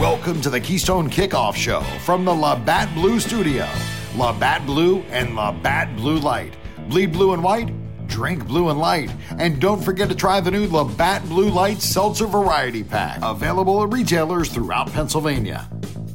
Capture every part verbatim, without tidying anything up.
Welcome to the Keystone Kickoff Show from the Labatt Blue Studio. Labatt Blue and Labatt Blue Light. Bleed blue and white, drink blue and light. And don't forget to try the new Labatt Blue Light Seltzer Variety Pack. Available at retailers throughout Pennsylvania.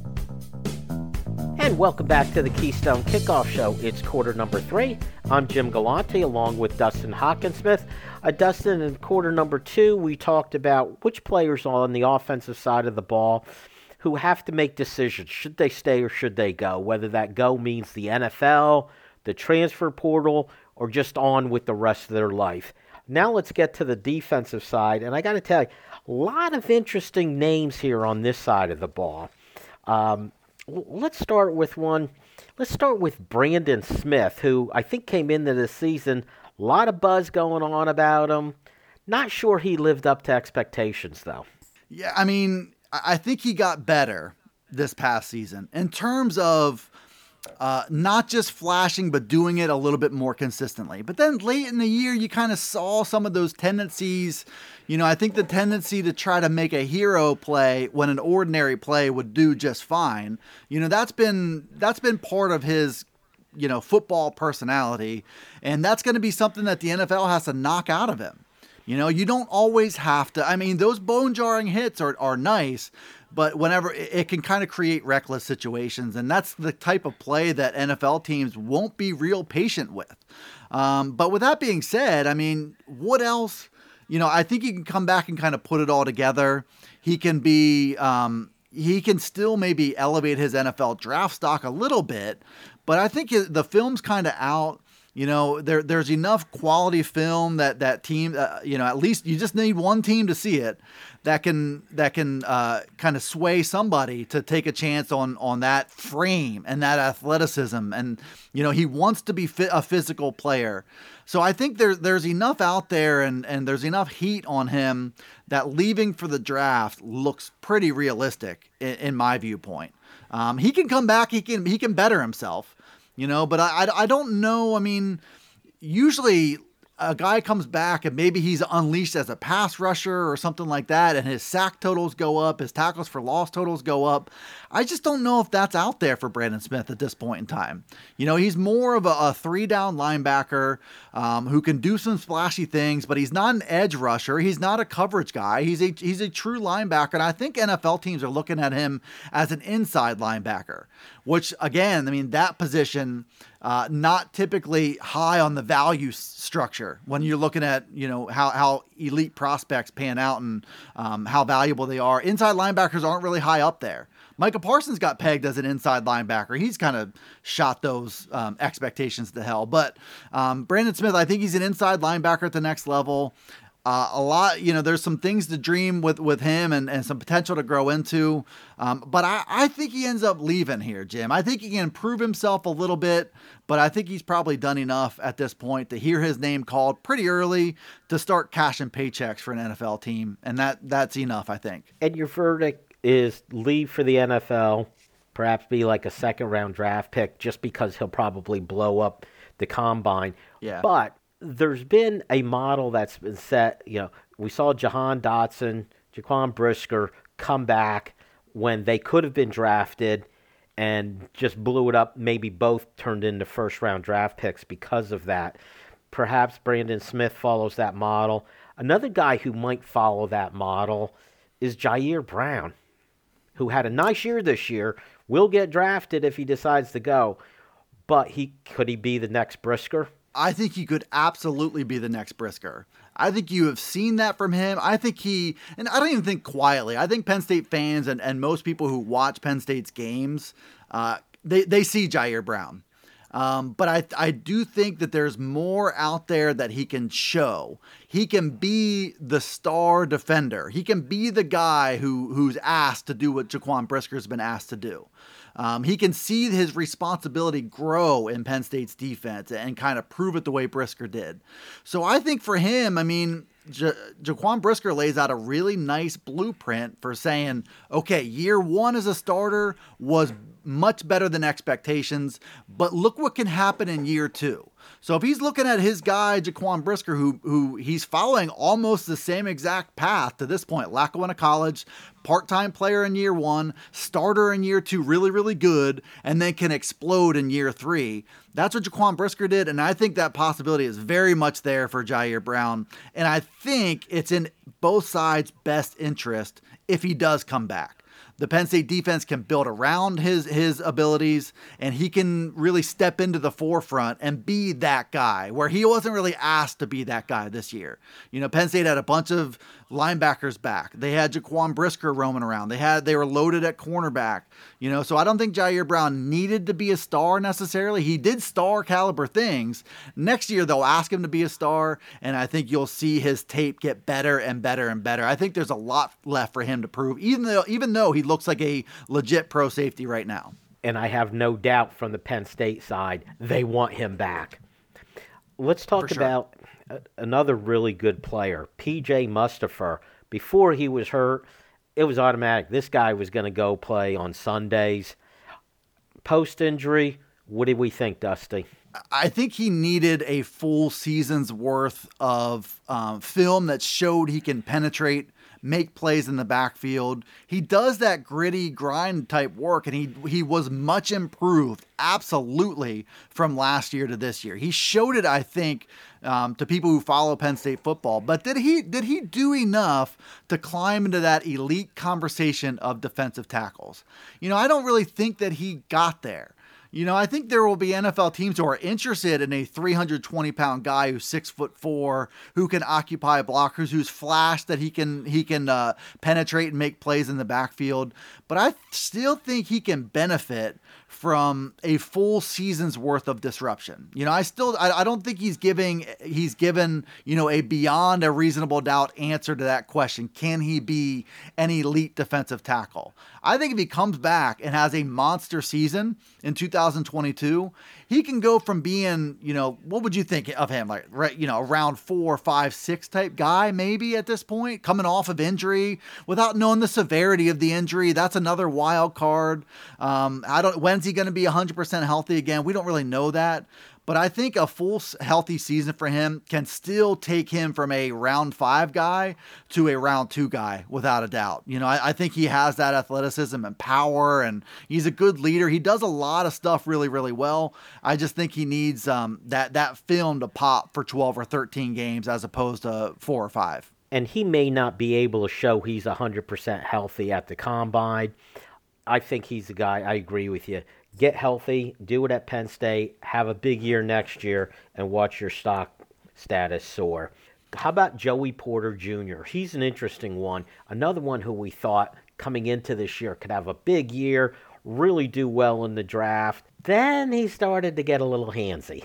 And welcome back to the Keystone Kickoff Show. It's quarter number three. I'm Jim Galante along with Dustin Hockensmith. Uh, Dustin, in quarter number two, we talked about which players on the offensive side of the ball who have to make decisions. Should they stay or should they go? Whether that go means the N F L, the transfer portal, or just on with the rest of their life. Now let's get to the defensive side. And I got to tell you, a lot of interesting names here on this side of the ball. Um, let's start with one. Let's start with Brandon Smith, who I think came into this season, a lot of buzz going on about him. Not sure he lived up to expectations, though. Yeah, I mean, I think he got better this past season in terms of uh, not just flashing, but doing it a little bit more consistently. But then late in the year, you kind of saw some of those tendencies. You know, I think the tendency to try to make a hero play when an ordinary play would do just fine. You know, that's been that's been part of his, you know, football personality. And that's going to be something that the N F L has to knock out of him. You know, you don't always have to. I mean, those bone-jarring hits are, are nice, but whenever it, it can kind of create reckless situations, and that's the type of play that N F L teams won't be real patient with. Um, but with that being said, I mean, what else? You know, I think he can come back and kind of put it all together. He can be, um, he can still maybe elevate his N F L draft stock a little bit, but I think the film's kind of out. You know, there there's enough quality film that that team, uh, you know, at least you just need one team to see it that can that can uh, kind of sway somebody to take a chance on on that frame and that athleticism. And, you know, he wants to be fit, a physical player. So I think there, there's enough out there and, and there's enough heat on him that leaving for the draft looks pretty realistic in, in my viewpoint. Um, he can come back. He can he can better himself. You know, but I, I, I don't know. I mean, usually a guy comes back and maybe he's unleashed as a pass rusher or something like that, and his sack totals go up, his tackles for loss totals go up. I just don't know if that's out there for Brandon Smith at this point in time. You know, he's more of a, a three-down linebacker um, who can do some splashy things, but he's not an edge rusher. He's not a coverage guy. He's a he's a true linebacker, and I think N F L teams are looking at him as an inside linebacker, which, again, I mean, that position, uh, not typically high on the value s- structure when you're looking at, you know, how, how elite prospects pan out and um, how valuable they are. Inside linebackers aren't really high up there. Micah Parsons got pegged as an inside linebacker. He's kind of shot those um, expectations to hell. But um, Brandon Smith, I think he's an inside linebacker at the next level. Uh, a lot, you know, there's some things to dream with, with him and, and some potential to grow into. Um, but I, I think he ends up leaving here, Jim. I think he can improve himself a little bit, but I think he's probably done enough at this point to hear his name called pretty early to start cashing paychecks for an N F L team. And that that's enough, I think. And your verdict is leave for the N F L, perhaps be like a second-round draft pick just because he'll probably blow up the combine. Yeah. But there's been a model that's been set. You know, we saw Jahan Dotson, Jaquan Brisker come back when they could have been drafted and just blew it up. Maybe both turned into first-round draft picks because of that. Perhaps Brandon Smith follows that model. Another guy who might follow that model is Jair Brown, who had a nice year this year, will get drafted if he decides to go. But he could he be the next Brisker? I think he could absolutely be the next Brisker. I think you have seen that from him. I think he, and I don't even think quietly, I think Penn State fans and, and most people who watch Penn State's games, uh, they, they see Jair Brown. Um, but I I do think that there's more out there that he can show. He can be the star defender. He can be the guy who who's asked to do what Jaquan Brisker's been asked to do. Um, he can see his responsibility grow in Penn State's defense and kind of prove it the way Brisker did. So I think for him, I mean, Ja- Jaquan Brisker lays out a really nice blueprint for saying, okay, year one as a starter was much better than expectations, but look what can happen in year two. So if he's looking at his guy, Jaquan Brisker, who who he's following almost the same exact path to this point, Lackawanna College, part-time player in year one, starter in year two, really, really good, and then can explode in year three. That's what Jaquan Brisker did, and I think that possibility is very much there for Ji'Ayir Brown, and I think it's in both sides' best interest if he does come back. The Penn State defense can build around his his abilities, and he can really step into the forefront and be that guy, where he wasn't really asked to be that guy this year. You know, Penn State had a bunch of linebackers back. They had Jaquan Brisker roaming around. They had they were loaded at cornerback. You know, so I don't think Ji'Ayir Brown needed to be a star necessarily. He did star caliber things. Next year they'll ask him to be a star, and I think you'll see his tape get better and better and better. I think there's a lot left for him to prove, even though even though he looks like a legit pro safety right now. And I have no doubt from the Penn State side, they want him back. Let's talk For sure. about another really good player, P J Mustipher. Before he was hurt, it was automatic. This guy was going to go play on Sundays. Post-injury, what did we think, Dusty? I think he needed a full season's worth of um, film that showed he can penetrate, make plays in the backfield. He does that gritty grind type work, and he he was much improved, absolutely, from last year to this year. He showed it, I think, um, to people who follow Penn State football. But did he did he do enough to climb into that elite conversation of defensive tackles? You know, I don't really think that he got there. You know, I think there will be N F L teams who are interested in a three hundred twenty pound guy who's six foot four, who can occupy blockers, who's flashed that he can he can uh, penetrate and make plays in the backfield. But I still think he can benefit from a full season's worth of disruption. You know, I still I, I don't think he's giving he's given you know a beyond a reasonable doubt answer to that question. Can he be an elite defensive tackle? I think if he comes back and has a monster season in two thousand twenty-two, he can go from being, you know, what would you think of him? Like, right, you know, around four, five, six type guy, maybe at this point, coming off of injury without knowing the severity of the injury. That's another wild card. Um, I don't, when's he going to be one hundred percent healthy again? We don't really know that. But I think a full healthy season for him can still take him from a round five guy to a round two guy without a doubt. You know, I, I think he has that athleticism and power, and he's a good leader. He does a lot of stuff really, really well. I just think he needs um, that, that film to pop for twelve or thirteen games as opposed to four or five. And he may not be able to show he's one hundred percent healthy at the combine. I think he's a guy, I agree with you. Get healthy, do it at Penn State, have a big year next year, and watch your stock status soar. How about Joey Porter Junior? He's an interesting one. Another one who we thought coming into this year could have a big year, really do well in the draft. Then he started to get a little handsy.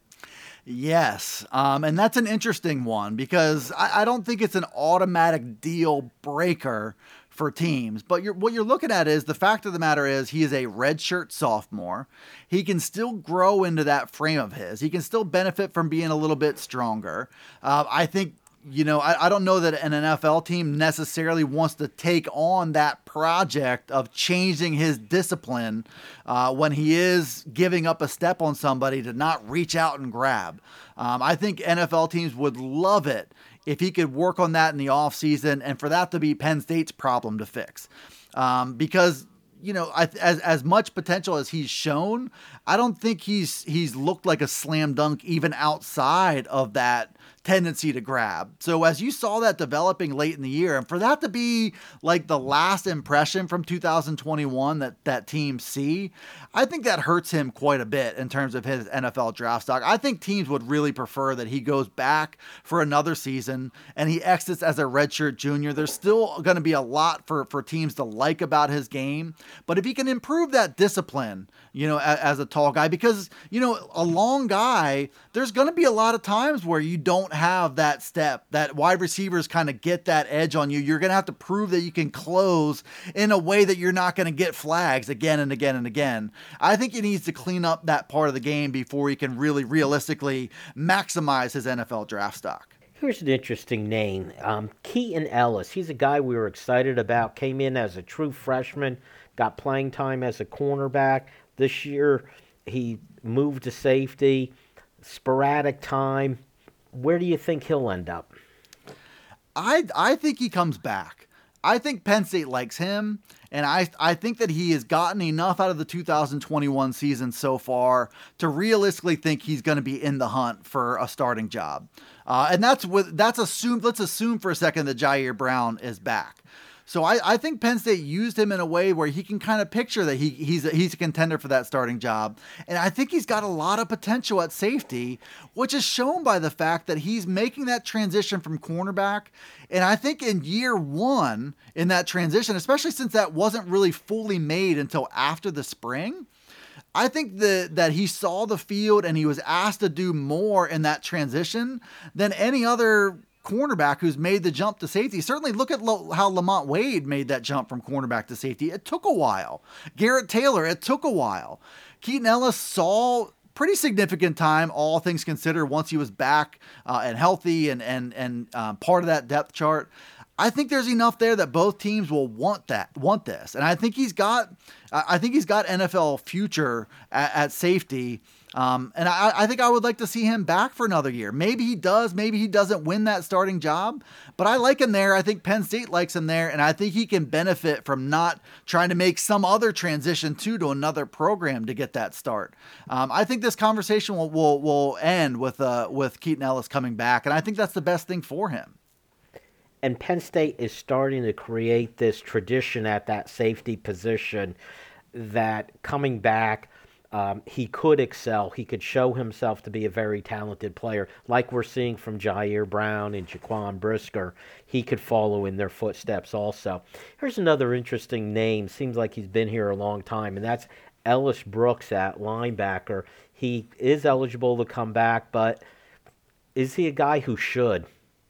Yes, um, and that's an interesting one because I, I don't think it's an automatic deal breaker for teams. But you're, what you're looking at is the fact of the matter is he is a redshirt sophomore. He can still grow into that frame of his. He can still benefit from being a little bit stronger. Uh, I think, you know, I, I don't know that an N F L team necessarily wants to take on that project of changing his discipline uh, when he is giving up a step on somebody to not reach out and grab. Um, I think N F L teams would love it if he could work on that in the offseason and for that to be Penn State's problem to fix. Um, because, you know, as as much potential as he's shown, I don't think he's he's looked like a slam dunk even outside of that tendency to grab. So as you saw that developing late in the year, and for that to be like the last impression from two thousand twenty-one that that teams see, I think that hurts him quite a bit in terms of his N F L draft stock. I think teams would really prefer that he goes back for another season and he exits as a redshirt junior. There's still going to be a lot for, for teams to like about his game, but if he can improve that discipline, you know, as, as a tall guy, because, you know, a long guy, there's going to be a lot of times where you don't have that step, that wide receivers kind of get that edge on you. You're going to have to prove that you can close in a way that you're not going to get flags again and again and again. I think he needs to clean up that part of the game before he can really realistically maximize his N F L draft stock. Here's an interesting name, um, Keaton Ellis. He's a guy we were excited about, came in as a true freshman, got playing time as a cornerback. This year he moved to safety. sporadic time. Where do you think he'll end up? I I think he comes back. I think Penn State likes him, and I I think that he has gotten enough out of the two thousand twenty-one season so far to realistically think he's going to be in the hunt for a starting job. Uh, and that's with that's assumed. Let's assume for a second that Jair Brown is back. So I, I think Penn State used him in a way where he can kind of picture that he he's a, he's a contender for that starting job. And I think he's got a lot of potential at safety, which is shown by the fact that he's making that transition from cornerback. And I think in year one in that transition, especially since that wasn't really fully made until after the spring, I think that that he saw the field and he was asked to do more in that transition than any other cornerback who's made the jump to safety. Certainly look at lo- how Lamont Wade made that jump from cornerback to safety. It took a while. Garrett Taylor, it took a while. Keaton Ellis saw pretty significant time, all things considered, once he was back uh, and healthy and and and uh, part of that depth chart. I think there's enough there that both teams will want that, want this, and I think he's got, I think he's got N F L future at, at safety. Um, and I, I think I would like to see him back for another year. Maybe he does, maybe he doesn't win that starting job, but I like him there. I think Penn State likes him there, and I think he can benefit from not trying to make some other transition to to another program to get that start. Um, I think this conversation will will, will end with uh, with Keaton Ellis coming back, and I think that's the best thing for him. And Penn State is starting to create this tradition at that safety position that coming back, Um, he could excel. He could show himself to be a very talented player, like we're seeing from Jair Brown and Jaquan Brisker. He could follow in their footsteps also. Here's another interesting name. Seems like he's been here a long time, and that's Ellis Brooks at linebacker. He is eligible to come back, but is he a guy who should?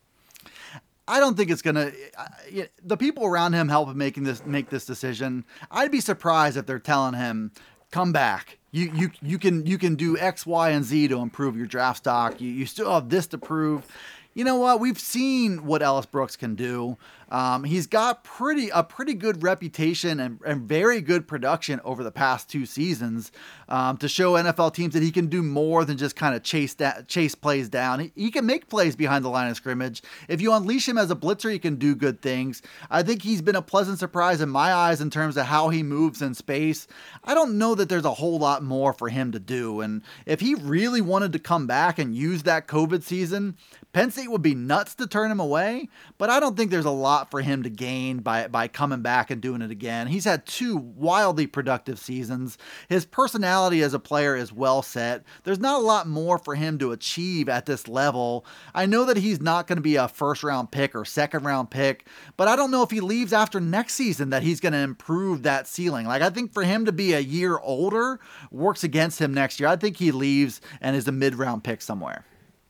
I don't think it's going to – the people around him help him making this, make this decision. I'd be surprised if they're telling him, come back. You you you can you can do X, Y, and Z to improve your draft stock. You you still have this to prove. You know what? We've seen what Ellis Brooks can do. Um, he's got pretty a pretty good reputation and, and very good production over the past two seasons um, to show N F L teams that he can do more than just kind of chase da- chase plays down. He, he can make plays behind the line of scrimmage. If you unleash him as a blitzer, he can do good things. I think he's been a pleasant surprise in my eyes in terms of how he moves in space. I don't know that there's a whole lot more for him to do. And if he really wanted to come back and use that COVID season, Penn State would be nuts to turn him away, but I don't think there's a lot for him to gain by, by coming back and doing it again. He's had two wildly productive seasons. His personality as a player is well set. There's not a lot more for him to achieve at this level. I know that he's not going to be a first round pick or second round pick, but I don't know if he leaves after next season that he's going to improve that ceiling. Like, I think for him to be a year older works against him next year. I think he leaves and is a mid round pick somewhere.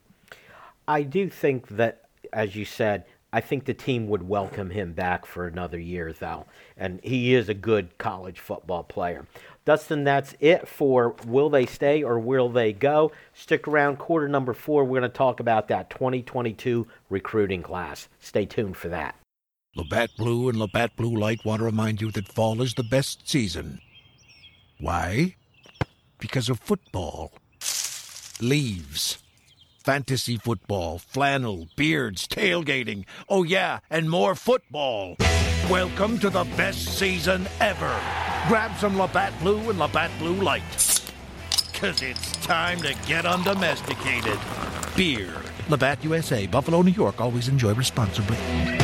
I do think that, as you said, I think the team would welcome him back for another year, though. And he is a good college football player. Dustin, that's it for Will They Stay or Will They Go? Stick around. Quarter number four, we're going to talk about that twenty twenty-two recruiting class. Stay tuned for that. Labatt Blue and Labatt Blue Light want to remind you that fall is the best season. Why? Because of football. Leaves. Fantasy football, flannel, beards, tailgating. Oh, yeah, and more football. Welcome to the best season ever. Grab some Labatt Blue and Labatt Blue Light. Because it's time to get undomesticated. Beer. Labatt U S A, Buffalo, New York. Always enjoy responsibly.